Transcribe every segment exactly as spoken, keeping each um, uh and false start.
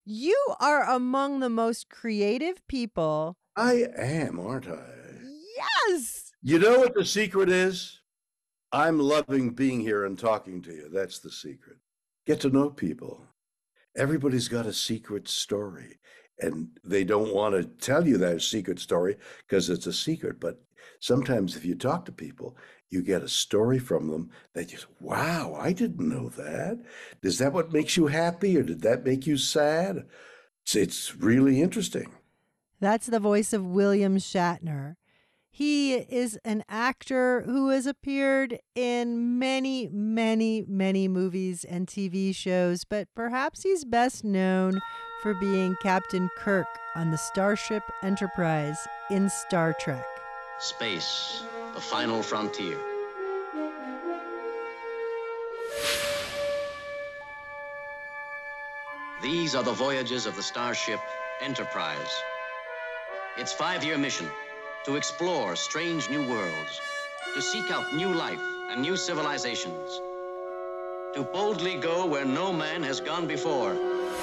You are among the most creative people. I am, aren't I? Yes. You know what the secret is? I'm loving being here and talking to you. That's the secret. Get to know people. Everybody's got a secret story, and they don't want to tell you that secret story because it's a secret. But sometimes if you talk to people, you get a story from them that you say, wow, I didn't know that. Is that what makes you happy, or did that make you sad? It's, it's really interesting. That's the voice of William Shatner. He is an actor who has appeared in many, many, many movies and T V shows, but perhaps he's best known for being Captain Kirk on the Starship Enterprise in Star Trek. Space, the final frontier. These are the voyages of the Starship Enterprise. Its five-year mission: to explore strange new worlds, to seek out new life and new civilizations, to boldly go where no man has gone before.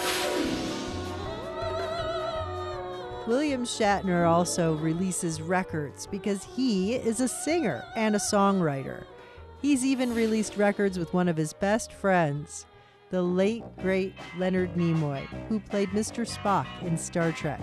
William Shatner also releases records because he is a singer and a songwriter. He's even released records with one of his best friends, the late, great Leonard Nimoy, who played Mister Spock in Star Trek.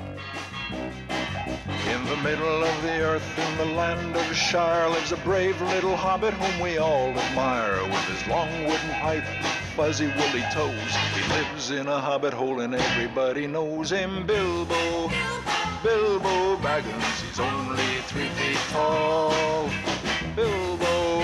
In the middle of the earth, in the land of Shire, lives a brave little hobbit whom we all admire. With his long wooden pipe, fuzzy woolly toes, he lives in a hobbit hole and everybody knows him. Bilbo, Bilbo Baggins, he's only three feet tall. Bilbo,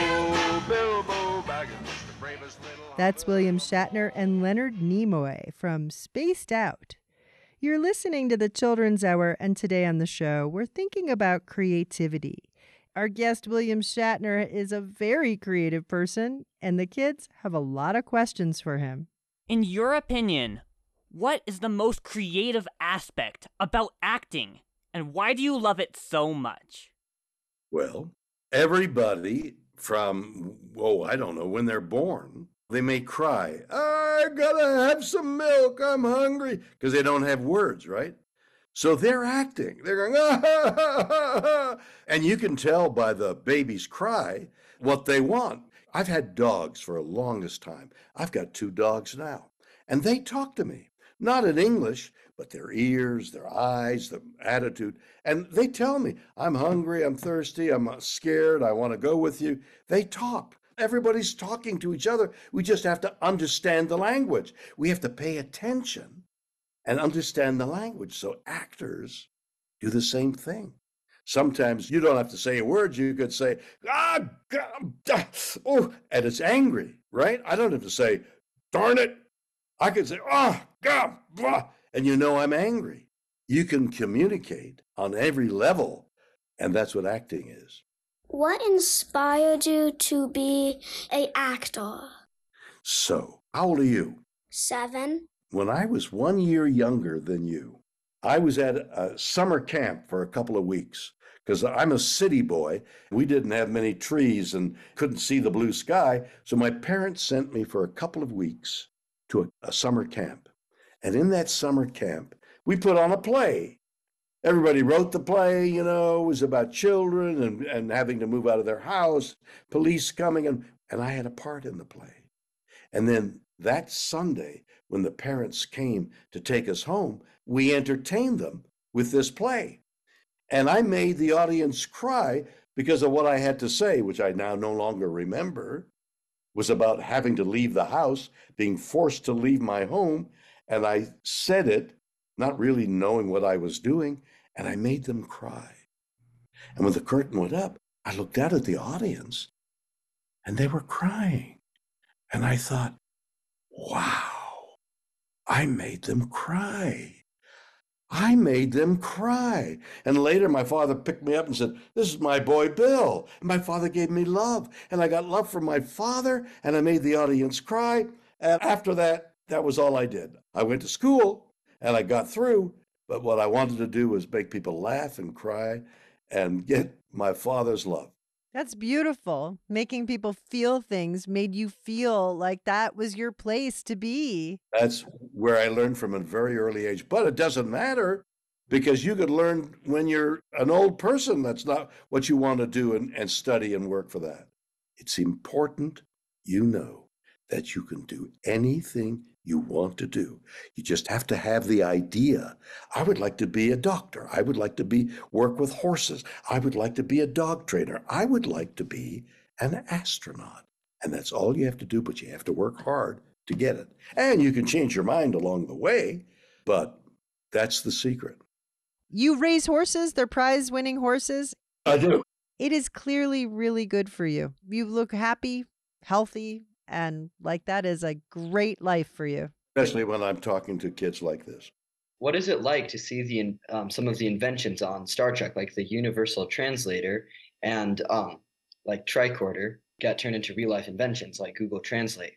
Bilbo Baggins, the bravest little... That's William Shatner and Leonard Nimoy from Spaced Out. You're listening to the Children's Hour, and today on the show, we're thinking about creativity. Our guest, William Shatner, is a very creative person, and the kids have a lot of questions for him. In your opinion, what is the most creative aspect about acting, and why do you love it so much? Well, everybody from, oh, I don't know, when they're born, they may cry, I gotta have some milk, I'm hungry, because they don't have words, right? So they're acting. They're going, ah, ha, ha, ha, ha. And you can tell by the baby's cry what they want. I've had dogs for the longest time. I've got two dogs now, and they talk to me, not in English, but their ears, their eyes, the attitude. And they tell me, I'm hungry, I'm thirsty, I'm scared, I want to go with you. They talk. Everybody's talking to each other. We just have to understand the language. We have to pay attention and understand the language. So actors do the same thing. Sometimes you don't have to say a word. You could say, ah, God, ah, oh, and it's angry, right? I don't have to say, darn it. I could say, oh, God, blah, and you know I'm angry. You can communicate on every level, and that's what acting is. What inspired you to be an actor? So, how old are you? Seven. When I was one year younger than you, I was at a summer camp for a couple of weeks because I'm a city boy. We didn't have many trees and couldn't see the blue sky. So my parents sent me for a couple of weeks to a, a summer camp. And in that summer camp, we put on a play. Everybody wrote the play, you know, it was about children and, and having to move out of their house, police coming, and, and I had a part in the play. And then that Sunday, when the parents came to take us home, we entertained them with this play. And I made the audience cry because of what I had to say, which I now no longer remember, was about having to leave the house, being forced to leave my home. And I said it, not really knowing what I was doing, and I made them cry. And when the curtain went up, I looked out at the audience, and they were crying. And I thought, wow, I made them cry. I made them cry. And later my father picked me up and said, this is my boy Bill. And my father gave me love. And I got love from my father, and I made the audience cry. And after that, that was all I did. I went to school, and I got through. But what I wanted to do was make people laugh and cry and get my father's love. That's beautiful. Making people feel things made you feel like that was your place to be. That's where I learned from a very early age. But it doesn't matter because you could learn when you're an old person. That's not what you want to do and, and study and work for that. It's important you know that you can do anything you want to do. You just have to have the idea. I would like to be a doctor. I would like to be work with horses. I would like to be a dog trainer. I would like to be an astronaut. And that's all you have to do, but you have to work hard to get it. And you can change your mind along the way, but that's the secret. You raise horses, they're prize-winning horses. I do. It is clearly really good for you. You look happy, healthy, and like that is a great life for you. Especially when I'm talking to kids like this. What is it like to see the um, some of the inventions on Star Trek, like the Universal Translator and um, like Tricorder, got turned into real-life inventions like Google Translate?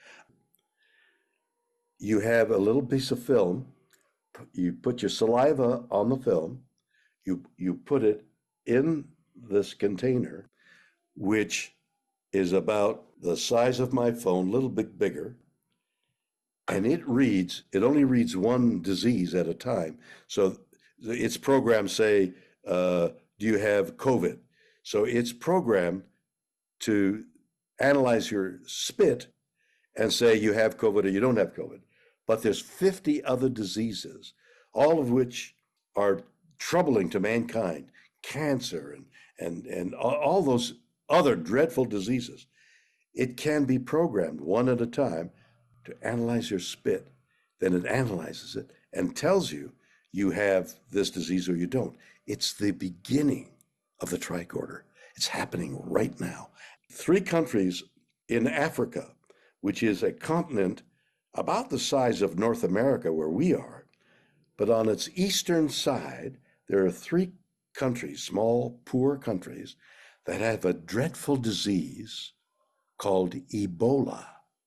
You have a little piece of film. You put your saliva on the film. You you put it in this container, which is about the size of my phone, a little bit bigger. And it reads, it only reads one disease at a time. So its programmed say, uh, do you have COVID? So it's programmed to analyze your spit and say you have COVID or you don't have COVID. But there's fifty other diseases, all of which are troubling to mankind, cancer and, and, and all those other dreadful diseases. It can be programmed one at a time to analyze your spit. Then it analyzes it and tells you you have this disease or you don't. It's the beginning of the tricorder. It's happening right now. Three countries in Africa, which is a continent about the size of North America where we are, but on its eastern side, there are three countries, small, poor countries, that have a dreadful disease called Ebola.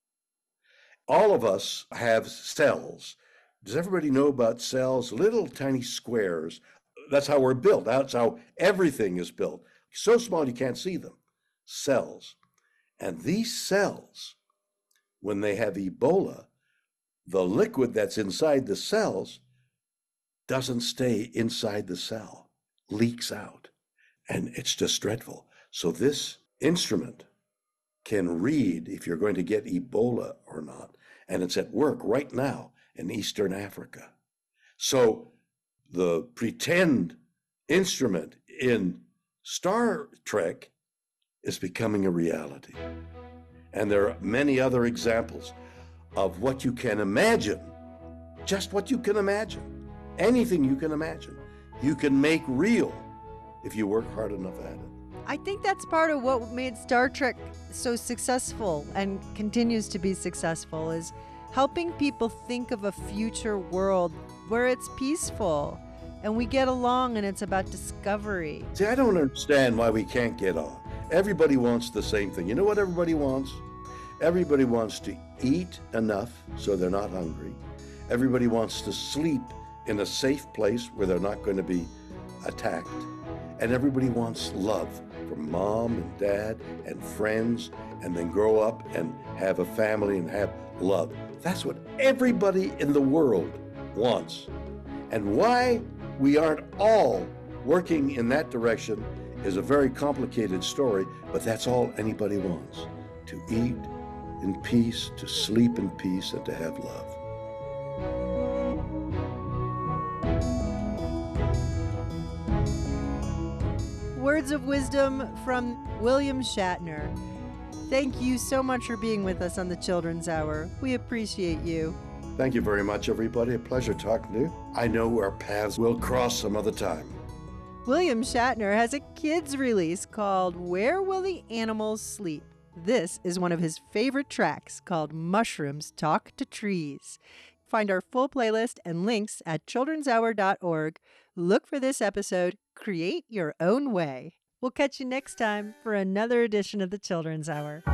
All of us have cells. Does everybody know about cells? Little tiny squares. That's how we're built. That's how everything is built. So small you can't see them. Cells. And these cells, when they have Ebola, the liquid that's inside the cells doesn't stay inside the cell, leaks out. And it's just dreadful. So this instrument can read if you're going to get Ebola or not. And it's at work right now in Eastern Africa. So the pretend instrument in Star Trek is becoming a reality. And there are many other examples of what you can imagine, just what you can imagine, anything you can imagine, you can make real if you work hard enough at it. I think that's part of what made Star Trek so successful and continues to be successful is helping people think of a future world where it's peaceful and we get along and it's about discovery. See, I don't understand why we can't get on. Everybody wants the same thing. You know what everybody wants? Everybody wants to eat enough so they're not hungry. Everybody wants to sleep in a safe place where they're not going to be attacked. And everybody wants love from mom and dad and friends, and then grow up and have a family and have love. That's what everybody in the world wants. And why we aren't all working in that direction is a very complicated story, but that's all anybody wants, to eat in peace, to sleep in peace, and to have love. Words of wisdom from William Shatner. Thank you so much for being with us on the Children's Hour. We appreciate you. Thank you very much, everybody. A pleasure talking to you. I know our paths will cross some other time. William Shatner has a kids release called Where Will the Animals Sleep? This is one of his favorite tracks called Mushrooms Talk to Trees. Find our full playlist and links at children's hour dot org. Look for this episode, Create Your Own Way. We'll catch you next time for another edition of the Children's Hour.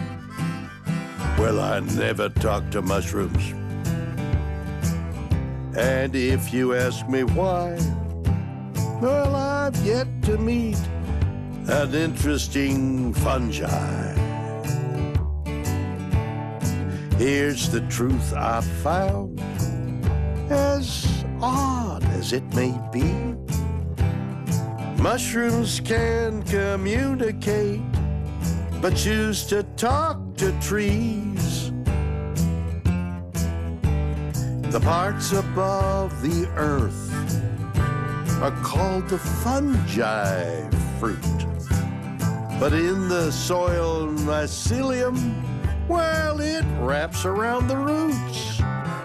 Well, I never talk to mushrooms. And if you ask me why, well, I've yet to meet an interesting fungi. Here's the truth I've found, as odd as it may be. Mushrooms can communicate, but choose to talk to trees. The parts above the earth are called the fungi fruit. But in the soil mycelium, well, it wraps around the roots.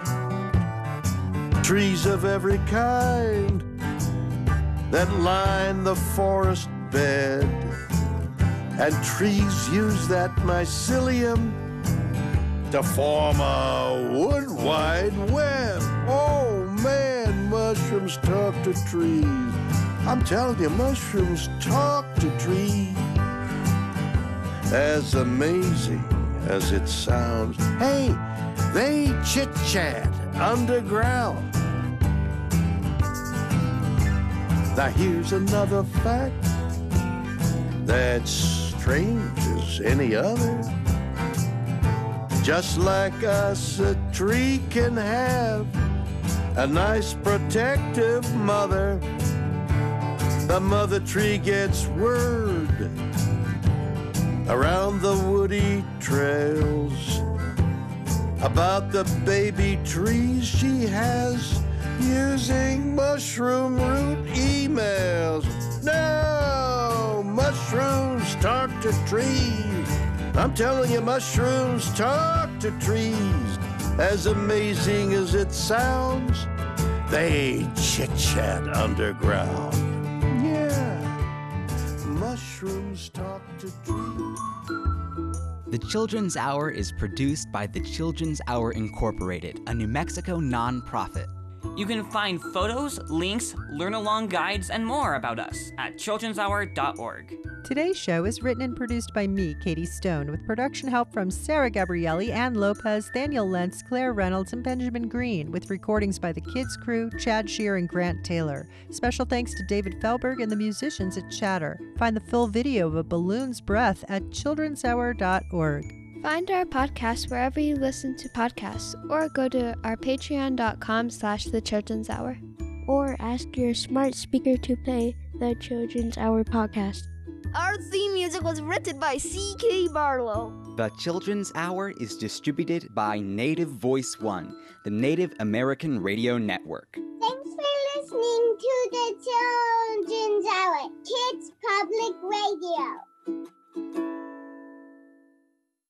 Trees of every kind that line the forest bed, and trees use that mycelium to form a wood wide web. Oh man, mushrooms talk to trees. I'm telling you, mushrooms talk to trees. As amazing as it sounds, hey, they chit-chat underground. Now here's another fact that's strange as any other. Just like us, a tree can have a nice protective mother. The mother tree gets word around the woody trails about the baby trees she has using mushroom root emails. No, mushrooms talk to trees. I'm telling you, mushrooms talk to trees. As amazing as it sounds, they chit-chat underground. Yeah, mushrooms talk to trees. The Children's Hour is produced by the Children's Hour Incorporated, a New Mexico nonprofit. You can find photos, links, learn-along guides, and more about us at children's hour dot org. Today's show is written and produced by me, Katie Stone, with production help from Sarah Gabrielli, Ann Lopez, Daniel Lentz, Claire Reynolds, and Benjamin Green, with recordings by the Kids Crew, Chad Shear, and Grant Taylor. Special thanks to David Felberg and the musicians at Chatter. Find the full video of A Balloon's Breath at children's hour dot org. Find our podcast wherever you listen to podcasts, or go to our patreon dot com slash the Children's Hour. Or ask your smart speaker to play the Children's Hour podcast. Our theme music was written by C K Barlow. The Children's Hour is distributed by Native Voice One, the Native American Radio Network. Thanks for listening to the Children's Hour, Kids Public Radio.